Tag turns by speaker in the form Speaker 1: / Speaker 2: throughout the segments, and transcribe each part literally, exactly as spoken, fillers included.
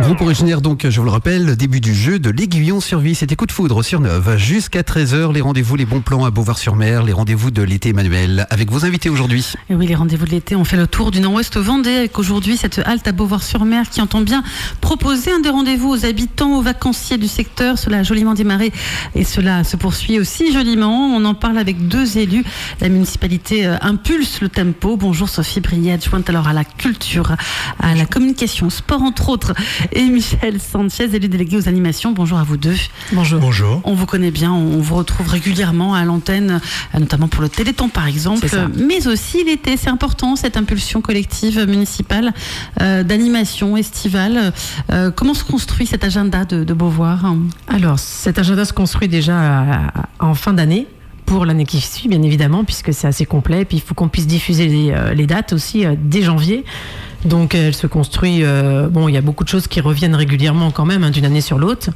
Speaker 1: Groupe originaire donc, je vous le rappelle, début du jeu de l'Aiguillon sur Vie. C'était Coup de foudre sur Neuve. Jusqu'à treize heures, les rendez-vous, les bons plans à Beauvoir-sur-Mer, les rendez-vous de l'été Emmanuel, avec vos invités aujourd'hui.
Speaker 2: Et oui, les rendez-vous de l'été, on fait le tour du Nord-Ouest Vendée, avec aujourd'hui cette halte à Beauvoir-sur-Mer qui entend bien proposer un des rendez-vous aux habitants, aux vacanciers du secteur. Cela a joliment démarré et cela se poursuit aussi joliment. On en parle avec deux élus. La municipalité impulse le tempo. Bonjour Sophie Briet, adjointe alors à la culture, à la communication, sport entre autres, et Michel Sanchez, élu délégué aux animations. Bonjour à vous deux.
Speaker 3: Bonjour. Bonjour.
Speaker 2: On vous connaît bien, on vous retrouve régulièrement à l'antenne, notamment pour le Téléthon par exemple, mais aussi l'été. C'est important cette impulsion collective municipale euh, d'animation estivale. Euh, comment se construit cet agenda de, de Beauvoir ?
Speaker 4: Alors, cet agenda se construit déjà en fin d'année, pour l'année qui suit, bien évidemment, puisque c'est assez complet. Puis il faut qu'on puisse diffuser les, euh, les dates aussi euh, dès janvier. Donc elle se construit. Euh, bon, il y a beaucoup de choses qui reviennent régulièrement quand même, hein, d'une année sur l'autre.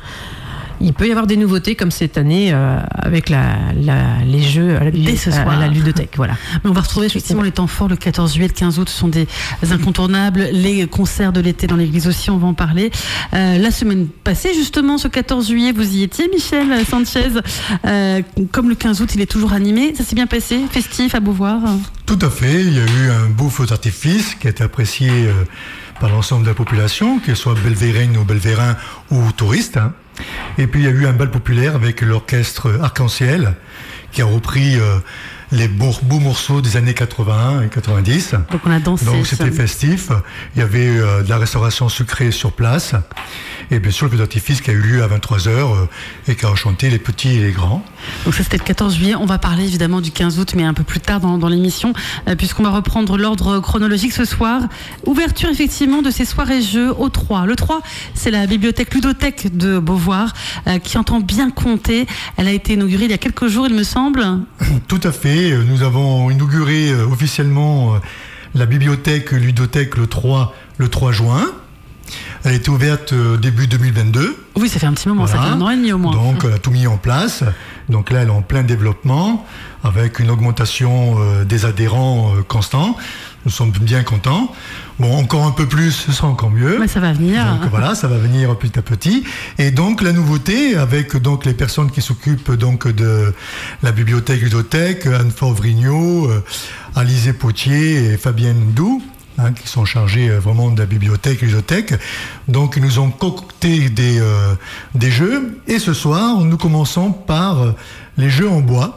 Speaker 4: Il peut y avoir des nouveautés comme cette année euh, avec la, la, les jeux à la,
Speaker 2: Dès ce soir.
Speaker 4: à la ludothèque. Voilà.
Speaker 2: Mais on va retrouver effectivement les temps forts, le quatorze juillet, le quinze août, ce sont des incontournables. Les concerts de l'été dans l'église aussi, on va en parler. Euh, la semaine passée, justement, ce quatorze juillet, vous y étiez, Michel Sanchez. Euh, comme le quinze août, il est toujours animé. Ça s'est bien passé, festif à Beauvoir ?
Speaker 3: Tout à fait. Il y a eu un beau feu d'artifice qui a été apprécié euh, par l'ensemble de la population, qu'elle soit belvéraine ou belvérin ou touriste. Hein. Et puis il y a eu un bal populaire avec l'orchestre Arc-en-Ciel qui a repris euh, les beaux, beaux morceaux des années quatre-vingt et quatre-vingt-dix.
Speaker 2: Donc on a dansé.
Speaker 3: Donc c'était festif. Il y avait euh, de la restauration sucrée sur place. Et bien sûr le feu d'artifice qui a eu lieu à vingt-trois heures euh, et qui a enchanté les petits et les grands.
Speaker 2: Donc ça c'était le quatorze juillet. On va parler évidemment du quinze août, mais un peu plus tard dans, dans l'émission, euh, puisqu'on va reprendre l'ordre chronologique ce soir. Ouverture effectivement de ces soirées-jeux au trois. Le trois, c'est la bibliothèque ludothèque de Beauvoir euh, qui entend bien compter. Elle a été inaugurée il y a quelques jours, il me semble.
Speaker 3: Tout à fait. Nous avons inauguré euh, officiellement euh, la bibliothèque ludothèque le trois, le trois juin. Elle a été ouverte euh, début deux mille vingt-deux.
Speaker 2: Oui, ça fait un petit moment, voilà. Ça fait un an et demi au moins.
Speaker 3: Donc, elle a tout mis en place. Donc là, elle est en plein développement, avec une augmentation euh, des adhérents euh, constants. Nous sommes bien contents. Bon, encore un peu plus, ce sera encore mieux.
Speaker 2: Mais ça va venir.
Speaker 3: Donc voilà, ça va venir petit à petit. Et donc la nouveauté, avec donc les personnes qui s'occupent donc de la bibliothèque ludothèque, Anne Favrigno, euh, Alizé Potier et Fabienne Doux, hein, qui sont chargés euh, vraiment de la bibliothèque ludothèque. Donc ils nous ont concocté des, euh, des jeux. Et ce soir, nous commençons par euh, les jeux en bois.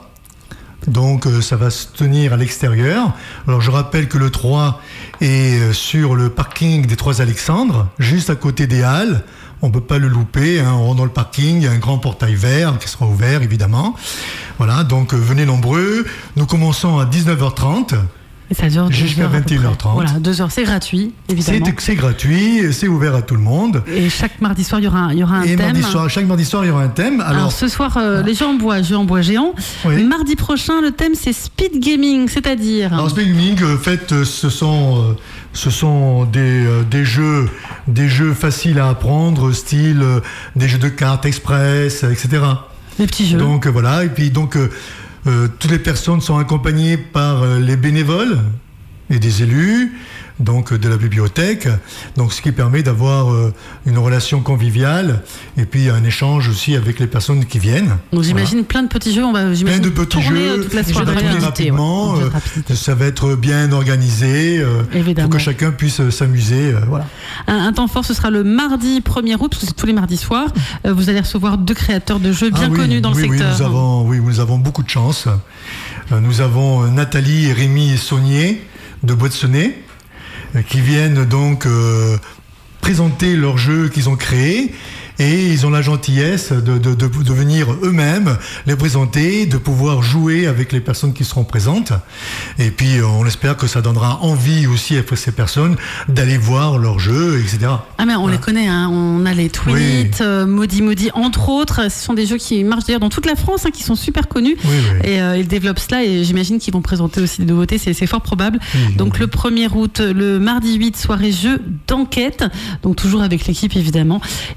Speaker 3: Donc euh, ça va se tenir à l'extérieur. Alors je rappelle que le trois est euh, sur le parking des Trois Alexandres, juste à côté des Halles. On ne peut pas le louper, hein. On rentre dans le parking, il y a un grand portail vert qui sera ouvert évidemment. Voilà, donc euh, venez nombreux. Nous commençons à dix-neuf heures trente.
Speaker 2: Et ça dure
Speaker 3: jusqu'à vingt et une heures trente.
Speaker 2: Voilà, deux heures, c'est gratuit, évidemment.
Speaker 3: C'est, c'est gratuit, c'est ouvert à tout le monde.
Speaker 2: Et chaque mardi soir, il y aura, il y aura un
Speaker 3: et
Speaker 2: thème.
Speaker 3: Mardi soir, chaque mardi soir, il y aura un thème. Alors,
Speaker 2: Alors ce soir, euh, les jeux en bois, jeux en bois géants. Oui. Mardi prochain, le thème, c'est speed gaming, c'est-à-dire.
Speaker 3: Alors speed gaming, en fait, ce sont, euh, ce sont des, euh, des jeux, des jeux faciles à apprendre, style euh, des jeux de cartes express, et cetera.
Speaker 2: Des petits jeux.
Speaker 3: Donc euh, voilà, et puis donc euh, euh, toutes les personnes sont accompagnées par euh, les bénévoles et des élus, donc de la bibliothèque, donc ce qui permet d'avoir euh, une relation conviviale et puis un échange aussi avec les personnes qui viennent.
Speaker 2: Donc j'imagine voilà. plein de petits jeux, on va
Speaker 3: plein de petits jeux,
Speaker 2: toute la
Speaker 3: soirée.
Speaker 2: Ça va
Speaker 3: tourner rapidement, euh, ça va être bien organisé, euh, pour que chacun puisse euh, s'amuser, euh, voilà.
Speaker 2: Un, un temps fort, ce sera le mardi premier août, parce que c'est tous les mardis soirs. Euh, vous allez recevoir deux créateurs de jeux bien ah, oui, connus dans
Speaker 3: oui,
Speaker 2: le
Speaker 3: oui,
Speaker 2: secteur.
Speaker 3: Nous avons, oui, nous avons beaucoup de chance. Euh, nous avons Nathalie et Rémi Saunier de Boîte-Sonnet, qui viennent donc euh, présenter leurs jeux qu'ils ont créés. Et ils ont la gentillesse de, de, de, de venir eux-mêmes les présenter, de pouvoir jouer avec les personnes qui seront présentes. Et puis on espère que ça donnera envie aussi à ces personnes d'aller voir leurs jeux, et cetera.
Speaker 2: Ah mais on voilà. les connaît, hein. On a les Twit, oui. euh, Maudit Maudit, entre autres. Ce sont des jeux qui marchent d'ailleurs dans toute la France, hein, qui sont super connus.
Speaker 3: Oui, oui.
Speaker 2: Et euh, ils développent cela et j'imagine qu'ils vont présenter aussi des nouveautés, c'est, c'est fort probable. Oui, donc oui. le premier août, le mardi huit, soirée jeux d'enquête. Donc toujours avec l'équipe évidemment. Et puis donc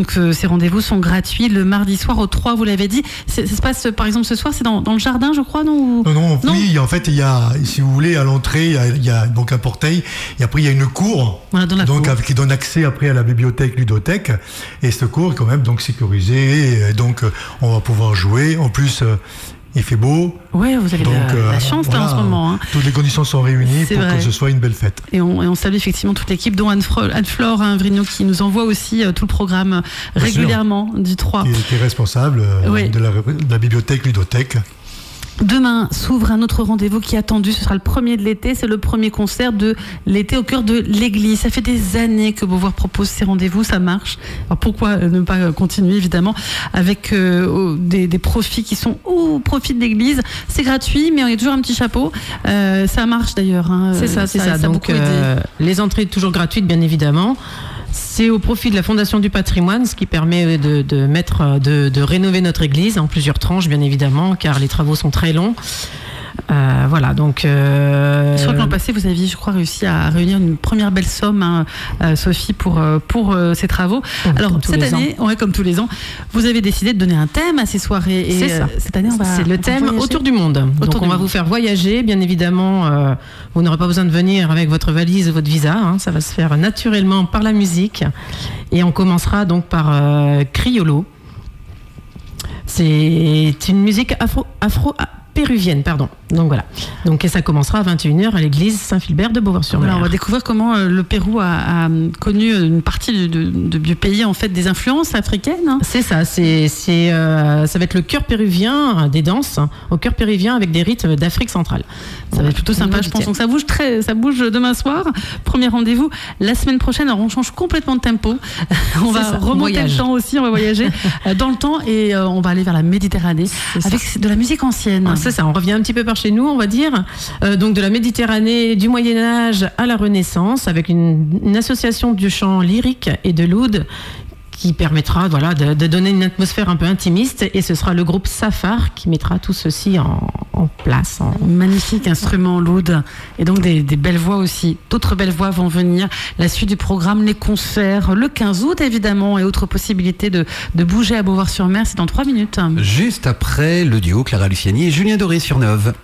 Speaker 2: donc euh, ces rendez-vous sont gratuits le mardi soir au trois, vous l'avez dit. C'est, ça se passe par exemple ce soir, c'est dans, dans le jardin, je crois, non, ou...
Speaker 3: non, non,
Speaker 2: non,
Speaker 3: oui, en fait, il y a, si vous voulez, à l'entrée, il y a, il y a donc un portail, et après il y a une cour,
Speaker 2: voilà, dans la
Speaker 3: donc
Speaker 2: cour.
Speaker 3: qui donne accès après à la bibliothèque ludothèque, et cette cour est quand même donc sécurisée, et donc on va pouvoir jouer. En plus, euh, il fait beau.
Speaker 2: Oui, vous avez
Speaker 3: donc,
Speaker 2: la,
Speaker 3: euh,
Speaker 2: la chance
Speaker 3: voilà,
Speaker 2: là en ce moment. Hein.
Speaker 3: Toutes les conditions sont réunies
Speaker 2: C'est
Speaker 3: pour
Speaker 2: vrai.
Speaker 3: que ce soit une belle fête.
Speaker 2: Et on, et on salue effectivement toute l'équipe, dont Anne-Flore, Anne-Flore hein, Vrigno, qui nous envoie aussi euh, tout le programme
Speaker 3: Bien
Speaker 2: régulièrement
Speaker 3: sûr.
Speaker 2: du trois.
Speaker 3: Qui est, qui est responsable euh,
Speaker 2: Oui.
Speaker 3: de, la, de la bibliothèque ludothèque.
Speaker 2: Demain s'ouvre un autre rendez-vous qui est attendu, ce sera le premier de l'été, c'est le premier concert de l'été au cœur de l'église. Ça fait des années que Beauvoir propose ces rendez-vous, ça marche. Alors pourquoi ne pas continuer évidemment avec euh, des, des profits qui sont au profit de l'église. C'est gratuit, mais il y a toujours un petit chapeau. Euh, ça marche d'ailleurs. Hein.
Speaker 4: C'est ça, c'est ça.
Speaker 2: ça, ça a
Speaker 4: Donc
Speaker 2: beaucoup aidé.
Speaker 4: euh, les entrées toujours gratuites, bien évidemment. C'est au profit de la Fondation du Patrimoine, ce qui permet de, de mettre, de, de rénover notre église en plusieurs tranches, bien évidemment, car les travaux sont très longs. Euh, voilà, donc. Euh...
Speaker 2: Sur le plan passé, vous aviez, je crois, réussi à réunir une première belle somme, hein, euh, Sophie, pour pour euh, ces travaux.
Speaker 4: Comme
Speaker 2: Alors
Speaker 4: tous
Speaker 2: cette
Speaker 4: les
Speaker 2: année, ouais, comme tous les ans, vous avez décidé de donner un thème à ces soirées. Et
Speaker 4: C'est ça.
Speaker 2: euh, cette année, on va.
Speaker 4: C'est le
Speaker 2: on va
Speaker 4: thème
Speaker 2: voyager.
Speaker 4: autour du monde.
Speaker 2: Autour
Speaker 4: Donc
Speaker 2: du
Speaker 4: on va
Speaker 2: monde.
Speaker 4: vous faire voyager, bien évidemment. Euh, vous n'aurez pas besoin de venir avec votre valise ou votre visa. Hein, ça va se faire naturellement par la musique. Et on commencera donc par euh, Criollo. C'est une musique afro afro. péruvienne, pardon. Donc voilà. Donc et ça commencera à vingt et une heures à l'église Saint-Philbert de Beauvoir-sur-Mer.
Speaker 2: Voilà, on va découvrir comment euh, le Pérou a, a connu une partie du, du, du pays en fait des influences africaines. Hein.
Speaker 4: C'est ça. C'est, c'est, euh, ça va être le chœur péruvien des danses au chœur péruvien avec des rythmes d'Afrique centrale.
Speaker 2: Ça va être plutôt sympa, je pense. Donc ça bouge très, ça bouge demain soir. Premier rendez-vous. La semaine prochaine, alors on change complètement de tempo. On
Speaker 4: C'est
Speaker 2: va
Speaker 4: ça,
Speaker 2: remonter
Speaker 4: voyage.
Speaker 2: le temps aussi. On va voyager euh, dans le temps et euh, on va aller vers la Méditerranée
Speaker 4: C'est
Speaker 2: avec
Speaker 4: ça.
Speaker 2: de la musique ancienne.
Speaker 4: Ah, c'est ça, on revient un petit peu par chez nous, on va dire. Euh, donc de la Méditerranée, du Moyen-Âge à la Renaissance, avec une, une association du chant lyrique et de l'oud qui permettra voilà, de, de donner une atmosphère un peu intimiste. Et ce sera le groupe Safar qui mettra tout ceci en, en place. En...
Speaker 2: Magnifique instrument, l'oud. Et donc des, des belles voix aussi. D'autres belles voix vont venir. La suite du programme, les concerts, le quinze août évidemment, et autres possibilités de, de bouger à Beauvoir-sur-Mer, c'est dans trois minutes.
Speaker 1: Juste après le duo Clara Luciani et Julien Doré sur Neuve.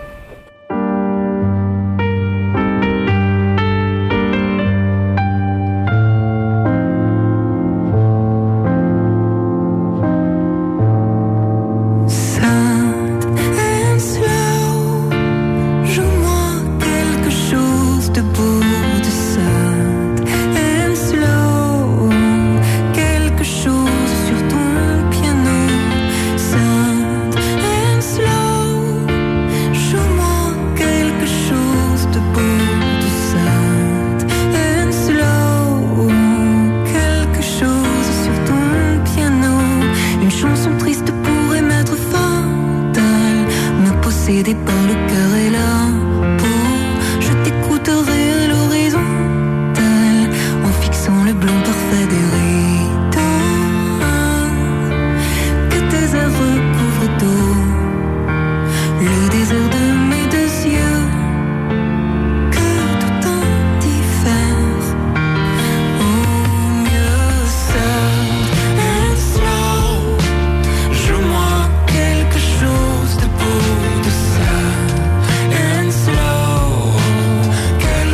Speaker 5: Possédé par le cœur et la peau, je t'écouterai à l'horizontale en fixant le blanc parfait des rideaux que tes airs recouvrent d'eau, le désert de mes deux yeux que tout en diffère. Oh mieux sad and slow, joue-moi quelque chose de beau, de sad and slow, quelque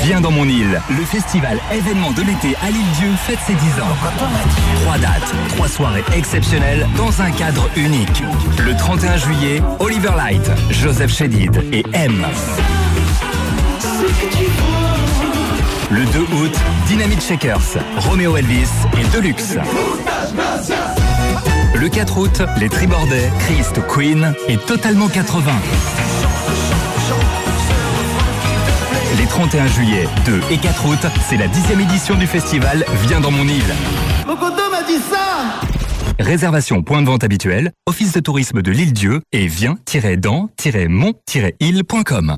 Speaker 6: Viens dans mon île. Le festival événement de l'été à l'Île-Dieu fête ses dix ans. Trois dates, trois soirées exceptionnelles dans un cadre unique. Le trente et un juillet, Oliver Light, Joseph Chédid et M. Le deux août, Dynamite Shakers, Romeo Elvis et Deluxe. Le quatre août, les Tribordais, Christ, Queen et Totalement quatre-vingts. Les trente et un juillet, deux et quatre août, c'est la dixième édition du festival Viens dans mon île.
Speaker 7: Mokoto m'a dit ça.
Speaker 6: Réservation point de vente habituel, Office de tourisme de l'Île-Dieu et viens-dans-mon-île point com.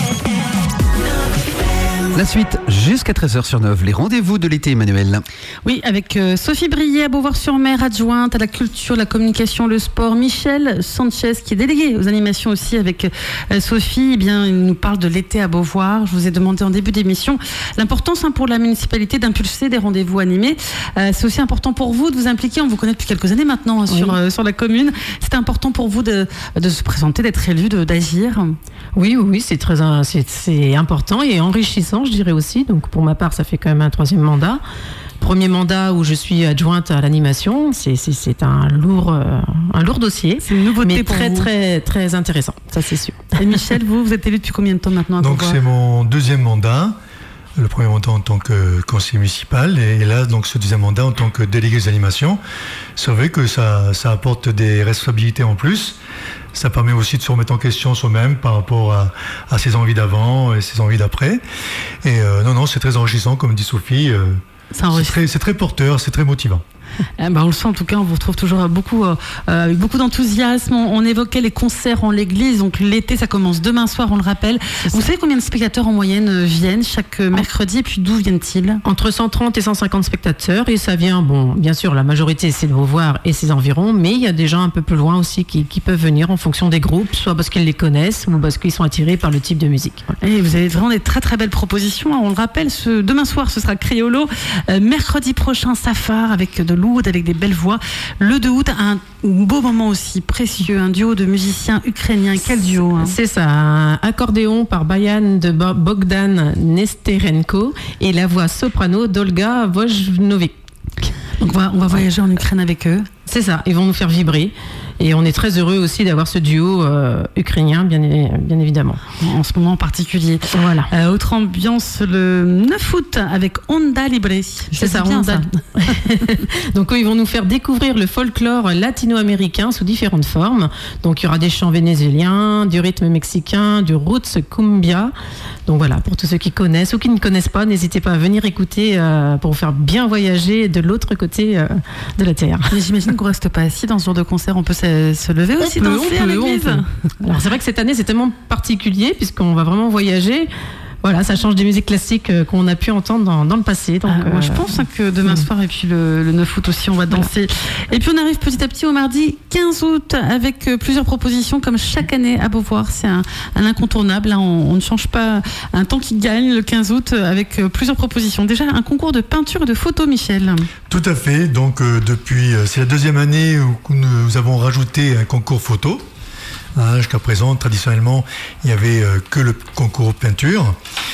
Speaker 1: La suite, jusqu'à treize heures sur neuf, les rendez-vous de l'été, Emmanuel.
Speaker 2: Oui, avec euh, Sophie Brier à Beauvoir-sur-Mer, adjointe à la culture, la communication, le sport. Michel Sanchez, qui est délégué aux animations aussi avec euh, Sophie. Eh bien, il nous parle de l'été à Beauvoir. Je vous ai demandé en début d'émission l'importance hein, pour la municipalité d'impulser des rendez-vous animés. Euh, c'est aussi important pour vous de vous impliquer. On vous connaît depuis quelques années maintenant hein, oui. sur, euh, sur la commune. C'est important pour vous de, de se présenter, d'être élu, de, d'agir.
Speaker 4: Oui, oui, oui, c'est très c'est, c'est important et enrichissant, je dirais aussi. Donc pour ma part, ça fait quand même un troisième mandat. Premier mandat où je suis adjointe à l'animation, c'est, c'est, c'est un lourd, euh, un lourd dossier.
Speaker 2: C'est une nouveauté
Speaker 4: mais
Speaker 2: pour
Speaker 4: très,
Speaker 2: vous.
Speaker 4: très, très intéressant. Ça, c'est sûr.
Speaker 2: Et Michel, vous, vous êtes élu depuis combien de temps maintenant à
Speaker 3: Donc
Speaker 2: Beauvoir ?
Speaker 3: c'est mon deuxième mandat. Le premier mandat en tant que conseiller municipal et là donc ce deuxième mandat en tant que délégué des animations. C'est vrai que ça, ça apporte des responsabilités en plus. Ça permet aussi de se remettre en question soi-même par rapport à, à ses envies d'avant et ses envies d'après. Et euh, non, non, c'est très enrichissant, comme dit Sophie. Euh, c'est, très, c'est très porteur, c'est très motivant.
Speaker 2: Eh ben on le sent en tout cas, on vous retrouve toujours beaucoup, euh, avec beaucoup d'enthousiasme. On, on évoquait les concerts en l'église, donc l'été ça commence demain soir, on le rappelle. C'est vous ça. Savez combien de spectateurs en moyenne viennent chaque mercredi et puis d'où viennent-ils ?
Speaker 4: Entre cent trente et cent cinquante spectateurs et ça vient, bon, bien sûr la majorité c'est de Beauvoir et ses environs, mais il y a des gens un peu plus loin aussi qui, qui peuvent venir en fonction des groupes, soit parce qu'ils les connaissent ou parce qu'ils sont attirés par le type de musique.
Speaker 2: Et vous avez vraiment des très très belles propositions. On le rappelle, ce, demain soir ce sera Criollo, euh, mercredi prochain Safar avec de lourd avec des belles voix. Le deux août, un beau moment aussi précieux, un duo de musiciens ukrainiens. Quel duo hein.
Speaker 4: C'est ça, un accordéon par Bayan de Bogdan Nesterenko et la voix soprano d'Olga Vojnovic.
Speaker 2: Donc on va, on va voyager en Ukraine avec eux.
Speaker 4: C'est ça, ils vont nous faire vibrer. Et on est très heureux aussi d'avoir ce duo euh, ukrainien, bien, bien évidemment.
Speaker 2: En ce moment en particulier.
Speaker 4: Voilà.
Speaker 2: Euh, autre ambiance le neuf août avec Onda Libre.
Speaker 4: C'est ça, bien Onda. Ça. Donc eux, ils vont nous faire découvrir le folklore latino-américain sous différentes formes. Donc il y aura des chants vénézuéliens, du rythme mexicain, du roots cumbia. Donc voilà, pour tous ceux qui connaissent ou qui ne connaissent pas, n'hésitez pas à venir écouter euh, pour vous faire bien voyager de l'autre côté euh, de la terre.
Speaker 2: Mais j'imagine qu'on ne reste pas assis dans ce genre de concert, on peut se se lever aussi,
Speaker 4: on peut,
Speaker 2: danser
Speaker 4: on
Speaker 2: à
Speaker 4: peut,
Speaker 2: l'église.
Speaker 4: Alors c'est vrai que cette année c'est tellement particulier puisqu'on va vraiment voyager. Voilà, ça change des musiques classiques qu'on a pu entendre dans, dans le passé. Donc,
Speaker 2: ah, moi, euh... je pense que demain soir et puis le, le neuf août aussi, on va danser. Voilà. Et puis on arrive petit à petit au mardi quinze août avec plusieurs propositions comme chaque année à Beauvoir. C'est un, un incontournable. Là, on, on ne change pas un temps qui gagne le quinze août avec plusieurs propositions. Déjà un concours de peinture et de photo, Michel.
Speaker 3: Tout à fait. Donc euh, depuis, euh, c'est la deuxième année où nous avons rajouté un concours photo. Hein, jusqu'à présent, traditionnellement, il n'y avait euh, que le concours peinture.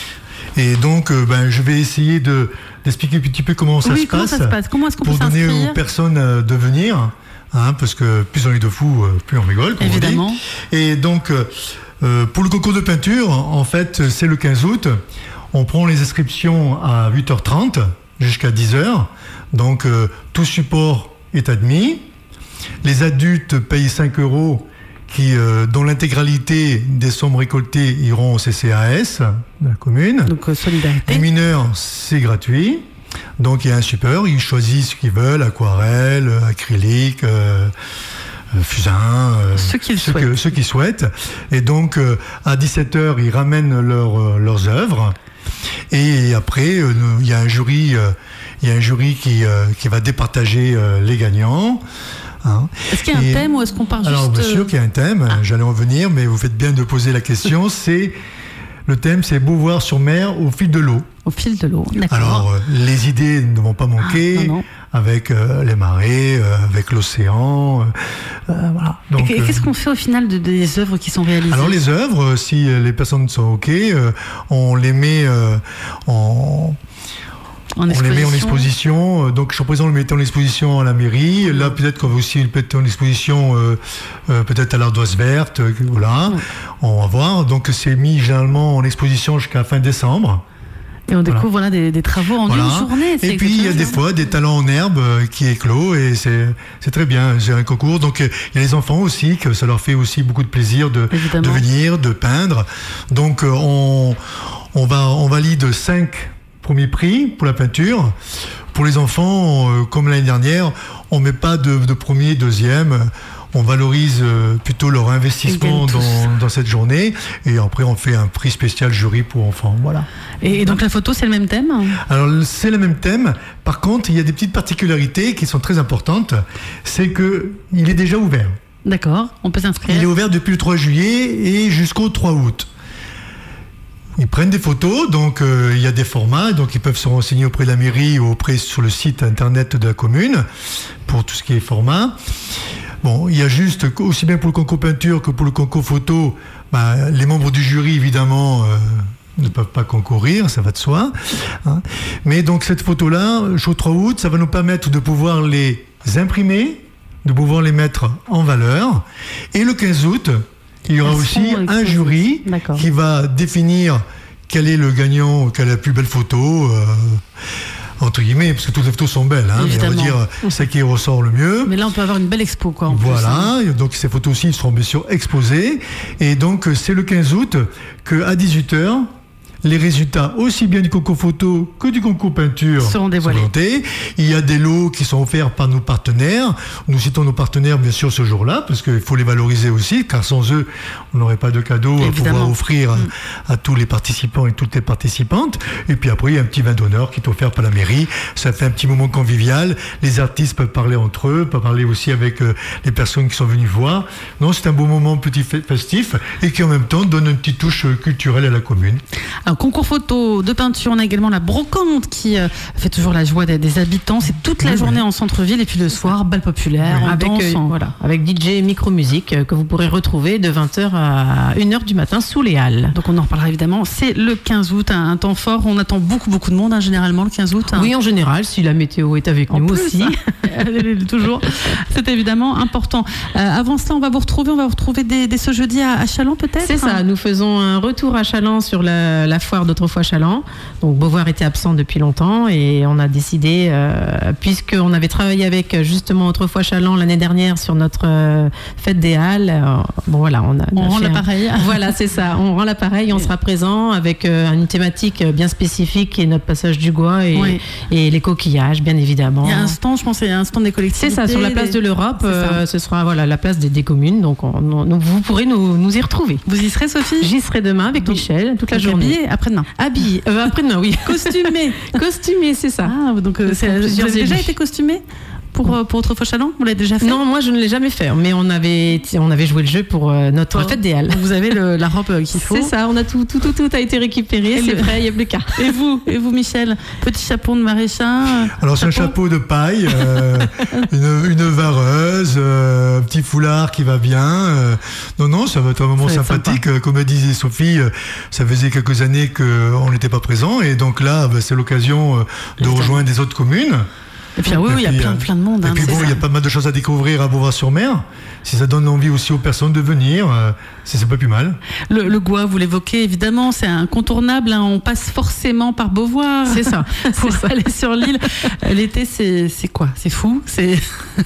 Speaker 3: Et donc, euh, ben, je vais essayer de, d'expliquer un petit peu comment ça,
Speaker 2: oui,
Speaker 3: se,
Speaker 2: comment
Speaker 3: passe,
Speaker 2: ça se passe. Comment est-ce qu'on
Speaker 3: pour
Speaker 2: peut
Speaker 3: donner
Speaker 2: s'inscrire
Speaker 3: aux personnes euh, de venir. Hein, parce que plus on est de fous, euh, plus on rigole. Comme
Speaker 2: évidemment.
Speaker 3: On dit. Et donc, euh, pour le concours de peinture, en fait, c'est le quinze août. On prend les inscriptions à huit heures trente jusqu'à dix heures. Donc, euh, tout support est admis. Les adultes payent cinq euros. Qui, euh, dont l'intégralité des sommes récoltées iront au C C A S de la commune.
Speaker 2: Donc euh, solidarité.
Speaker 3: Les mineurs, c'est gratuit. Donc il y a un support, ils choisissent ce qu'ils veulent, aquarelle, acrylique, euh, fusain, euh,
Speaker 2: ceux qu'ils
Speaker 3: ceux,
Speaker 2: souhaitent.
Speaker 3: Que, ceux qui souhaitent. Et donc euh, à dix-sept heures, ils ramènent leur, euh, leurs œuvres. Et après, euh, il y a un jury, euh, il y a un jury qui, euh, qui va départager euh, les gagnants. Hein.
Speaker 2: Est-ce qu'il y a un et, thème ou est-ce qu'on part
Speaker 3: alors,
Speaker 2: juste...
Speaker 3: Alors, bien sûr qu'il y a un thème, ah. j'allais en venir, mais vous faites bien de poser la question. c'est Le thème, c'est Beauvoir-sur-Mer au fil de l'eau.
Speaker 2: Au fil de l'eau, d'accord.
Speaker 3: Alors, euh, les idées ne vont pas manquer.
Speaker 2: Ah, non, non.
Speaker 3: avec euh, les marées, euh, avec l'océan. Euh, euh, voilà. Donc,
Speaker 2: et qu'est-ce qu'on fait au final de, des œuvres qui sont réalisées?
Speaker 3: Alors les œuvres, si les personnes sont OK, euh, on les met euh, en...
Speaker 2: En
Speaker 3: on les met en exposition. Donc, je présent, on le mettait en exposition à la mairie. Là, peut-être qu'on va aussi le mettre en exposition, euh, euh, peut-être à l'Ardoise Verte. Euh, voilà, oui. On va voir. Donc, c'est mis généralement en exposition jusqu'à fin décembre.
Speaker 2: Et on découvre voilà. Voilà, des, des travaux en voilà. une journée.
Speaker 3: Et puis, il y a des fois des talents en herbe euh, qui éclos et c'est, c'est très bien. J'ai un concours. Donc, il y a les enfants aussi, que ça leur fait aussi beaucoup de plaisir de, de venir, de peindre. Donc, euh, on, on, va, on valide cinq premier prix pour la peinture. Pour les enfants, euh, comme l'année dernière, on ne met pas de, de premier, deuxième. On valorise euh, plutôt leur investissement dans, dans cette journée. Et après, on fait un prix spécial jury pour enfants. Voilà.
Speaker 2: Et, et donc la photo, c'est le même thème?
Speaker 3: Alors, c'est le même thème. Par contre, il y a des petites particularités qui sont très importantes. C'est qu'il est déjà ouvert.
Speaker 2: D'accord, on peut s'inscrire.
Speaker 3: Il est ouvert depuis le trois juillet et jusqu'au trois août. Ils prennent des photos, donc euh, il y a des formats, donc ils peuvent se renseigner auprès de la mairie ou auprès sur le site internet de la commune pour tout ce qui est format. Bon, il y a juste, aussi bien pour le concours peinture que pour le concours photo, bah, les membres du jury, évidemment, euh, ne peuvent pas concourir, ça va de soi. Hein. Mais donc cette photo-là, jusqu'au trois août, ça va nous permettre de pouvoir les imprimer, de pouvoir les mettre en valeur. Et le quinze août, il y aura aussi un jury D'accord. qui va définir quel est le gagnant, quelle est la plus belle photo, euh, entre guillemets, parce que toutes les photos sont belles, hein, mais on va dire celle qui ressort le mieux.
Speaker 2: Mais là, on peut avoir une belle expo, quoi. En
Speaker 3: voilà,
Speaker 2: plus, hein.
Speaker 3: Donc ces photos aussi seront bien sûr exposées. Et donc, c'est le quinze août qu'à dix-huit heures, les résultats aussi bien du concours photo que du concours peinture
Speaker 2: seront dévoilés.
Speaker 3: Il y a des lots qui sont offerts par nos partenaires. Nous citons nos partenaires bien sûr ce jour-là parce qu'il faut les valoriser aussi, car sans eux, on n'aurait pas de cadeaux à pouvoir offrir à, mmh. à tous les participants et toutes les participantes. Et puis après, il y a un petit vin d'honneur qui est offert par la mairie. Ça fait un petit moment convivial. Les artistes peuvent parler entre eux, peuvent parler aussi avec euh, les personnes qui sont venues voir. Non, c'est un beau moment petit festif et qui en même temps donne une petite touche culturelle à la commune.
Speaker 2: Alors, concours photo de peinture, on a également la brocante qui euh, fait toujours la joie des, des habitants. C'est toute la oui, journée oui. en centre-ville et puis le soir, bal populaire, oui.
Speaker 4: avec, danse, euh, en... voilà, avec D J micro-musique euh, que vous pourrez retrouver de vingt heures à une heure du matin sous les halles.
Speaker 2: Donc on en reparlera évidemment. C'est le quinze août, un, un temps fort. On attend beaucoup beaucoup de monde hein, généralement le quinze août. Hein.
Speaker 4: Oui, en général, si la météo est avec
Speaker 2: en
Speaker 4: nous
Speaker 2: plus,
Speaker 4: aussi.
Speaker 2: toujours. C'est évidemment important. Euh, avant cela, on va vous retrouver, on va vous retrouver dès, dès ce jeudi à, à Challans peut-être.
Speaker 4: C'est ça. Nous faisons un retour à Challans sur la, la foire d'autrefois Challans. Donc Beauvoir était absent depuis longtemps et on a décidé, euh, puisqu'on avait travaillé avec justement autrefois Challans l'année dernière sur notre euh, fête des Halles. Euh, bon voilà, on a.
Speaker 2: On, on rend l'appareil.
Speaker 4: Un... Voilà, c'est ça. On rend l'appareil, on sera présent avec euh, une thématique bien spécifique qui est notre passage du Gois et, oui. et les coquillages, bien évidemment.
Speaker 2: Il y a un stand, je pense, il y a un stand des collectivités.
Speaker 4: C'est ça, sur la place
Speaker 2: des...
Speaker 4: de l'Europe, euh, ce sera voilà la place des, des communes. Donc on, on, vous pourrez nous, nous y retrouver.
Speaker 2: Vous y serez, Sophie?
Speaker 4: J'y serai demain avec donc, Michel toute la journée.
Speaker 2: Habillée après-demain.
Speaker 4: Habillée. Euh, après-demain, oui.
Speaker 2: Costumé.
Speaker 4: Costumé, c'est ça.
Speaker 2: Ah, donc euh, c'est, vous avez déjà été costumé pour, pour autrefois Challans? Vous l'avez déjà fait?
Speaker 4: Non, moi je ne l'ai jamais fait, mais on avait, on avait joué le jeu pour euh, notre oh. fête des Halles.
Speaker 2: Vous avez le, la robe qu'il faut?
Speaker 4: C'est ça, on a tout, tout, tout, tout a été récupéré, et c'est le... prêt, il n'y a plus qu'à.
Speaker 2: Et vous, et vous, Michel? Petit chapeau de maraîchin?
Speaker 3: Alors c'est un chapeau de paille, euh, une, une vareuse, euh, un petit foulard qui va bien. Euh, non, non, ça va être un moment ça sympathique. Sympa. Comme disait Sophie, ça faisait quelques années qu'on n'était pas présent, et donc là, bah, c'est l'occasion euh, de rejoindre des autres communes.
Speaker 2: Et puis, ah oui, il y a plein, plein de monde.
Speaker 3: Et
Speaker 2: hein,
Speaker 3: puis bon, il y a pas mal de choses à découvrir à Beauvoir-sur-Mer. Si ça donne envie aussi aux personnes de venir, euh, c'est, c'est pas plus mal.
Speaker 2: Le, le Gois, vous l'évoquez évidemment, c'est incontournable. Hein, on passe forcément par Beauvoir.
Speaker 4: C'est ça.
Speaker 2: Pour c'est aller ça. sur l'île. L'été, c'est, c'est quoi? C'est fou. C'est.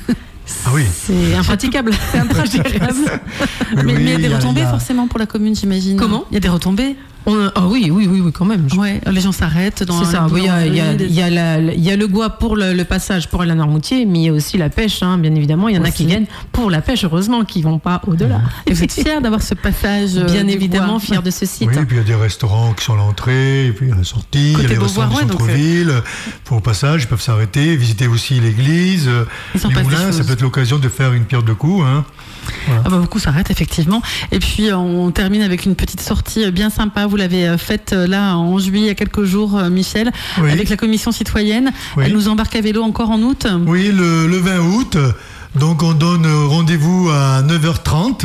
Speaker 3: Ah oui.
Speaker 4: C'est impraticable.
Speaker 2: C'est impraticable.
Speaker 3: oui,
Speaker 2: mais,
Speaker 3: oui,
Speaker 2: mais il y a des
Speaker 3: il y a,
Speaker 2: retombées
Speaker 3: il y a...
Speaker 2: forcément pour la commune, j'imagine.
Speaker 4: Comment?
Speaker 2: Il y a des retombées.
Speaker 4: On a... Ah oui, oui, oui, oui, quand même.
Speaker 2: Ouais, les gens s'arrêtent dans.
Speaker 4: C'est ça. Il y a, il y a, il y a, la, il y a le Gois pour le, le passage pour aller à Noirmoutier, mais il y a aussi la pêche, hein, bien évidemment. Il y en aussi. a qui viennent pour la pêche, heureusement, qui vont pas au-delà.
Speaker 2: Et vous êtes fiers d'avoir ce passage?
Speaker 4: Bien évidemment, fiers de ce site.
Speaker 3: Oui, et puis il y a des restaurants qui sont à l'entrée, et puis à la sortie, il y a les restaurants du centre-ville. Pour le passage, ils peuvent s'arrêter, visiter aussi l'église, les moulins. Ça peut être l'occasion de faire une pierre de coups. Hein.
Speaker 2: Voilà. Ah bah beaucoup s'arrêtent effectivement. Et puis on termine avec une petite sortie bien sympa. vous l'avez faite là en juillet, il y a quelques jours, Michel,
Speaker 3: Oui.
Speaker 2: avec la commission citoyenne.
Speaker 3: Oui.
Speaker 2: Elle nous embarque à vélo encore en août.
Speaker 3: Oui, le, le vingt août. Donc on donne rendez-vous à neuf heures trente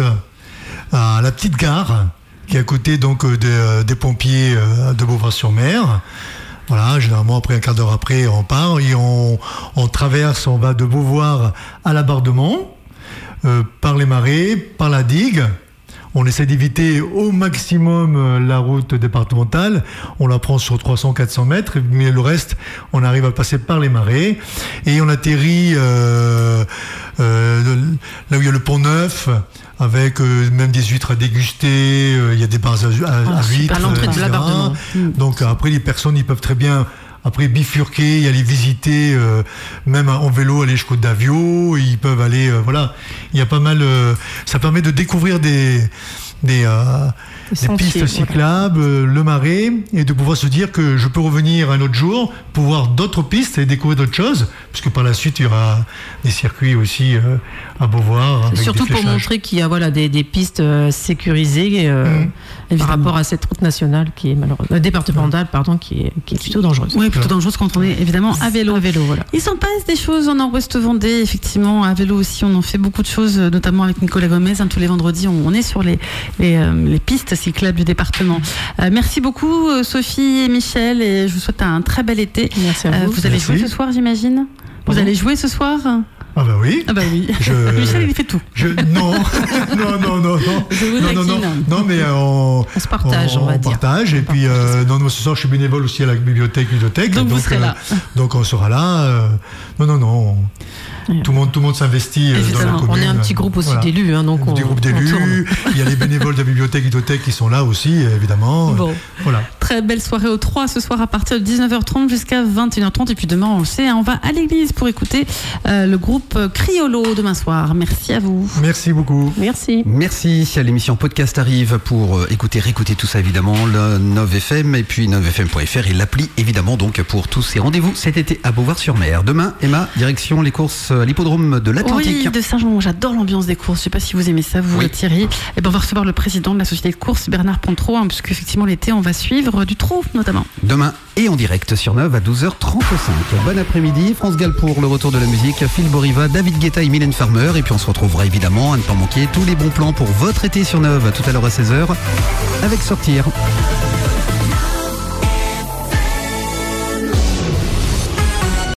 Speaker 3: à la petite gare qui est à côté donc des, des pompiers de Beauvoir-sur-Mer. Voilà, généralement après un quart d'heure après on part et on, on traverse, on va de Beauvoir à la Bardemont, euh, par les marais, par la digue. On essaie d'éviter au maximum la route départementale. On la prend sur trois cents à quatre cents mètres, mais le reste, on arrive à passer par les marais. Et on atterrit euh, euh, là où il y a le Pont Neuf, avec euh, même des huîtres à déguster. Euh, il y a des bars à, à,
Speaker 2: Ah,
Speaker 3: à
Speaker 2: super,
Speaker 3: huîtres,
Speaker 2: à l'entrée de
Speaker 3: et cetera.
Speaker 2: la Bardemont. Mm.
Speaker 3: Donc après, les personnes, ils peuvent très bien... Après bifurquer et aller visiter, euh, même en vélo, aller jusqu'au Davio, ils peuvent aller, euh, voilà, il y a pas mal, euh, ça permet de découvrir des, des, euh, des
Speaker 4: sentiers,
Speaker 3: pistes
Speaker 4: voilà.
Speaker 3: cyclables, euh, le marais, et de pouvoir se dire que je peux revenir un autre jour pour voir d'autres pistes et découvrir d'autres choses, puisque par la suite il y aura des circuits aussi euh, à Beauvoir. avec
Speaker 4: Surtout
Speaker 3: des
Speaker 4: pour
Speaker 3: fléchages.
Speaker 4: montrer qu'il y a voilà, des, des pistes euh, sécurisées euh,
Speaker 3: Mmh.
Speaker 4: par
Speaker 2: Évidemment.
Speaker 4: rapport à cette route nationale qui est malheureusement départementale, pardon, qui est, qui est plutôt dangereuse.
Speaker 2: Oui, plutôt dangereuse quand on est évidemment à vélo.
Speaker 4: À vélo, voilà.
Speaker 2: Il s'en passe des choses en Nord-Ouest Vendée, effectivement, à vélo aussi, on en fait beaucoup de choses, notamment avec Nicolas Gomez, hein, tous les vendredis, on, on est sur les, les, euh, les pistes cyclables du département. Euh, merci beaucoup euh, Sophie et Michel, et je vous souhaite un très bel été.
Speaker 4: Merci à
Speaker 2: Euh,
Speaker 4: vous.
Speaker 2: vous allez
Speaker 3: Merci.
Speaker 2: jouer ce soir, j'imagine? Vous
Speaker 3: Pardon
Speaker 2: allez jouer ce soir?
Speaker 3: Ah bah oui.
Speaker 2: Ah bah oui.
Speaker 3: Je-
Speaker 2: Michel, il fait tout.
Speaker 3: Je, non, non, non, non, non.
Speaker 2: Je vous
Speaker 3: non, non, non,
Speaker 2: taquine.
Speaker 3: non, mais euh, on,
Speaker 4: On se partage, on va dire.
Speaker 3: partage, et
Speaker 4: On
Speaker 3: puis,
Speaker 4: partage,
Speaker 3: euh, non, non, ce soir, je suis bénévole aussi à la bibliothèque, bibliothèque.
Speaker 2: Donc vous serez là.
Speaker 3: Donc on sera là. euh, non, non, non.
Speaker 4: Ouais.
Speaker 3: Tout le monde, tout le monde s'investit euh, dans la
Speaker 2: Évidemment.
Speaker 3: commune.
Speaker 4: On est un petit groupe aussi
Speaker 3: Voilà.
Speaker 4: d'élus, hein, donc on,
Speaker 3: Des groupes
Speaker 4: on tourne.
Speaker 3: d'élus. Il y a les bénévoles de la bibliothèque, bibliothèque qui sont là aussi, évidemment.
Speaker 2: Bon.
Speaker 3: Voilà.
Speaker 2: Très belle soirée aux trois ce soir à partir de dix-neuf heures trente jusqu'à vingt et une heures trente. Et puis demain, on le sait, hein, on va à l'église pour écouter euh, le groupe Criolo demain soir. Merci à vous.
Speaker 3: Merci beaucoup.
Speaker 4: Merci.
Speaker 1: Merci. L'émission podcast arrive pour euh, écouter, réécouter tout ça évidemment, le nove F M et puis nove F M point F R et l'appli évidemment donc pour tous ces rendez-vous cet été à Beauvoir-sur-Mer. Demain, Emma, direction les courses à l'hippodrome de l'Atlantique.
Speaker 2: Oui, de Saint-Jean. J'adore l'ambiance des courses. Je ne sais pas si vous aimez ça, vous,
Speaker 1: Oui.
Speaker 2: Thierry. Et ben, on va recevoir le président de la société de courses, Bernard Pontreau, hein, puisque effectivement l'été, on va suivre du trot notamment.
Speaker 1: Demain et en direct sur Neuve à douze heures trente-cinq. Bon après-midi, France Gall pour le retour de la musique, Phil Boriva, David Guetta et Mylène Farmer. Et puis on se retrouvera évidemment à ne pas manquer tous les bons plans pour votre été sur Neuve tout à l'heure à seize heures avec Sortir.